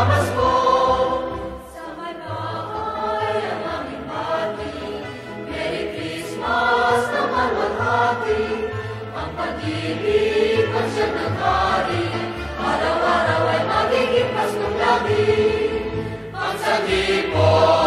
magpamasko. Sa may bahay ang aming bati, Merry Christmas na malwalhati. Ang pag-ibig ang siyang naghari, araw-araw ay magiging Paskong lagi. Ang sandipo